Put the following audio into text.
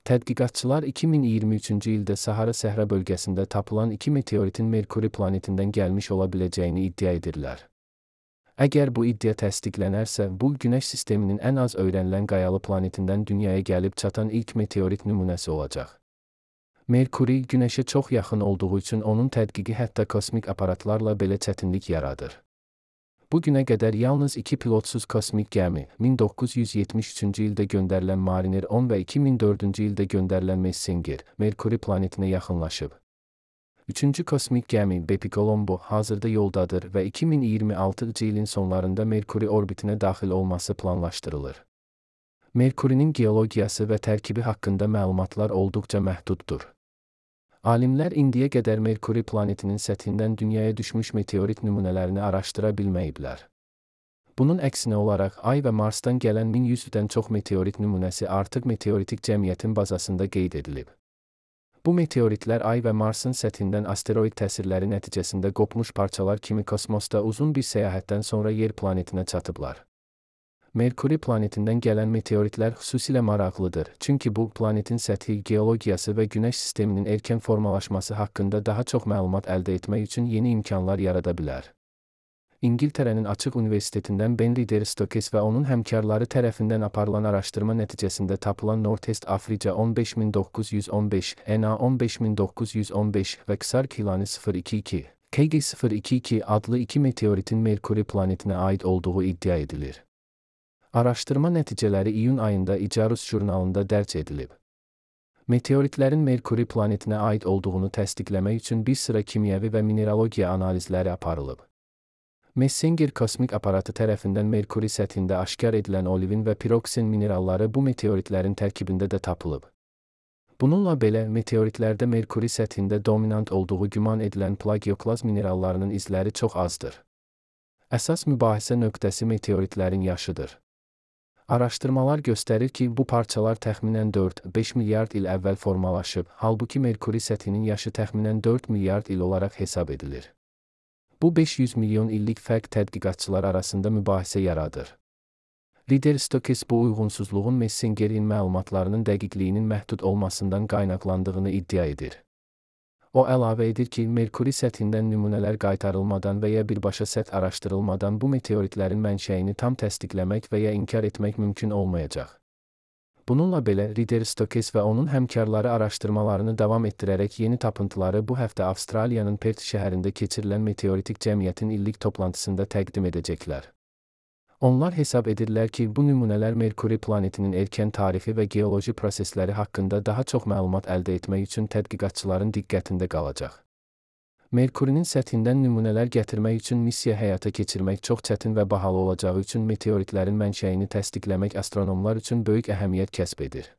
Tədqiqatçılar 2023-cü ildə Sahara səhra bölgəsində tapılan 2 meteoritin Merkuri planetindən gəlmiş ola biləcəyini iddia edirlər. Əgər bu iddia təsdiqlənərsə, bu Günəş sisteminin ən az öyrənilən qayalı planetindən dünyaya gəlib çatan ilk meteorit nümunəsi olacaq. Merkuri, Günəşə çox yaxın olduğu üçün onun tədqiqi hətta kosmik aparatlarla belə çətinlik yaradır. Bu günə qədər yalnız 2 pilotsuz kosmik gəmi, 1973-cü ildə göndərilən Mariner 10 və 2004-cü ildə göndərilən Messenger, Merkuri planetinə yaxınlaşıb. Üçüncü kosmik gəmi Bepi Colombo hazırda yoldadır və 2026-cı ilin sonlarında Merkuri orbitinə daxil olması planlaşdırılır. Merkurinin geologiyası və tərkibi haqqında məlumatlar olduqca məhduddur. Alimlər indiyə qədər Merkuri planetinin səthindən dünyaya düşmüş meteorit nümunələrini araşdıra bilməyiblər. Bunun əksinə olaraq, Ay və Marsdan gələn 1100-dən çox meteorit nümunəsi artıq meteoritik cəmiyyətin bazasında qeyd edilib. Bu meteoritlər Ay və Marsın səthindən asteroid təsirləri nəticəsində qopmuş parçalar kimi kosmosda uzun bir səyahətdən sonra yer planetinə çatıblar. Merkuri planetindən gələn meteoritlər xüsusilə maraqlıdır, çünki bu, planetin səthi, geologiyası və Günəş sisteminin erkən formalaşması haqqında daha çox məlumat əldə etmək üçün yeni imkanlar yarada bilər. İngiltərənin Açıq Universitetindən Ben Rider-Stokes və onun həmkarları tərəfindən aparılan araşdırma nəticəsində tapılan North-East Africa 15915, NA 15915 və Xark Hilani 022, KG022 adlı 2 meteoritin Merkuri planetinə aid olduğu iddia edilir. Araşdırma nəticələri iyun ayında Icarus jurnalında dərc edilib. Meteoritlərin Merkuri planetinə aid olduğunu təsdiqləmək üçün bir sıra kimyəvi və mineralogiya analizləri aparılıb. Messenger kosmik aparatı tərəfindən Merkuri səthində aşkar edilən olivin və piroksin mineralları bu meteoritlərin tərkibində də tapılıb. Bununla belə, meteoritlərdə Merkuri səthində dominant olduğu güman edilən plagioklaz minerallarının izləri çox azdır. Əsas mübahisə nöqtəsi meteoritlərin yaşıdır. Araşdırmalar göstərir ki, bu parçalar təxminən 4-5 milyard il əvvəl formalaşıb, halbuki Merkuri səthinin yaşı təxminən 4 milyard il olaraq hesab edilir. Bu 500 milyon illik fərq tədqiqatçılar arasında mübahisə yaradır. Rider-Stokes bu uyğunsuzluğun Messengerin məlumatlarının dəqiqliyinin məhdud olmasından qaynaqlandığını iddia edir. O əlavə edir ki, Merkuri səthindən nümunələr qaytarılmadan və ya birbaşa səth araşdırılmadan bu meteoritlərin mənşəyini tam təsdiqləmək və ya inkar etmək mümkün olmayacaq. Bununla belə, Rider-Stokes və onun həmkarları araşdırmalarını davam etdirərək yeni tapıntıları bu həftə Avstraliyanın Perth şəhərində keçirilən meteoritik cəmiyyətin illik toplantısında təqdim edəcəklər. Onlar hesab edirlər ki, bu nümunələr Merkuri planetinin erkən tarixi və geoloji prosesləri haqqında daha çox məlumat əldə etmək üçün tədqiqatçıların diqqətində qalacaq. Merkurinin səthindən nümunələr gətirmək üçün missiya həyata keçirmək çox çətin və bahalı olacağı üçün meteoritlərin mənşəyini təsdiqləmək astronomlar üçün böyük əhəmiyyət kəsb edir.